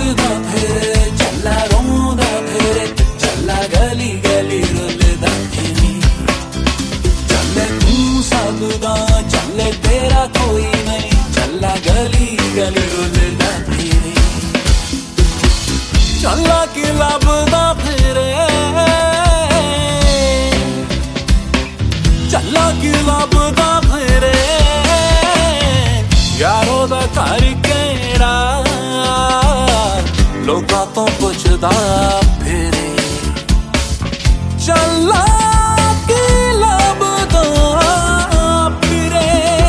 हसदा फिरे चला रोंदा फिरे चला गली गली रुलदा फिरे चले तू सबदा चले तेरा कोई नहीं चला गली गली रुलदा फिरे चला कि लभदा फिरे चला कि लभदा फिरे यारो दा घर केड़ा लोकां तो पुछदा फिरे चला कि लभदा फिरे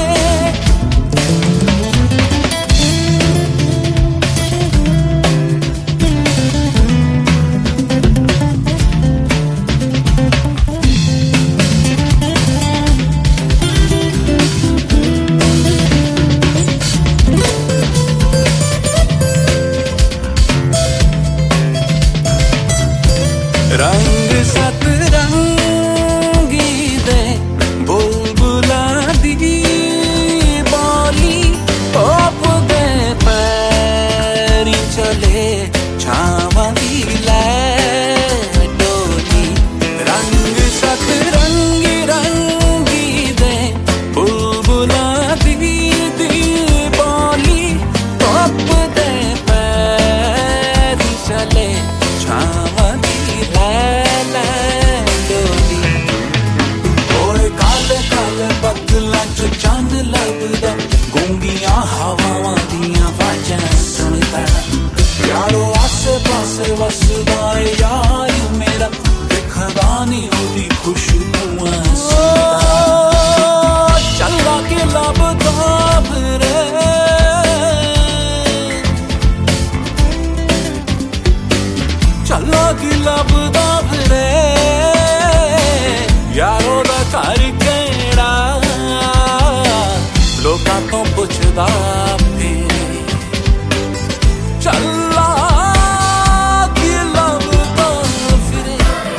रंग सतरंगी दे बुलबुला दी बोली ओप दे पैरी चले छावां दी लै डोली रंग सतरंगी रंगी दे बुलबुला दी बोली ओप दे पैरी चले छावां चंद लभदा गूंगियां हवावां दियां वाजां सुनदा यारो आसे पासे वसदा यार मेरा दिखदा नी ओदी खुशबूआं सुनदा चला के लभदा फिरे चला के लभदा फिरे यारो दा घर केड़ा लोकां तो पुछदा फिरे चला कि लभदा फिरे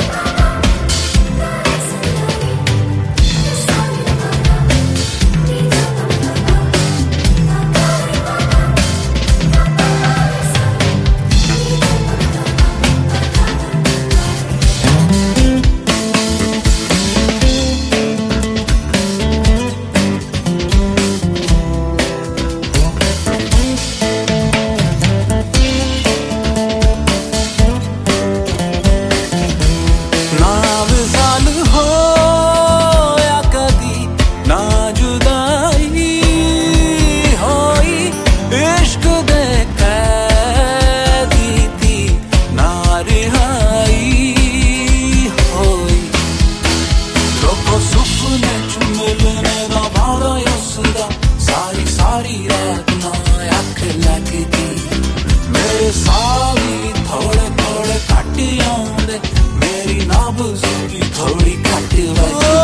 सारी रात ना अख लगदी मेरे सावी थोड़े थोड़े घट आउंदे मेरी नाब्ज़ की थोड़ी घट वजदी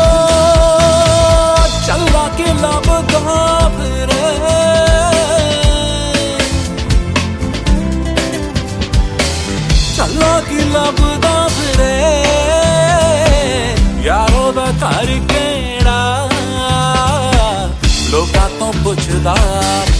चला के लभदा फिरे चला के लभदा फिरे यारो दा घर केड़ा लोकां तो पुछदा